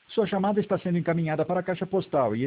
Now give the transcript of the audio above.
Sua chamada está sendo encaminhada para a caixa postal e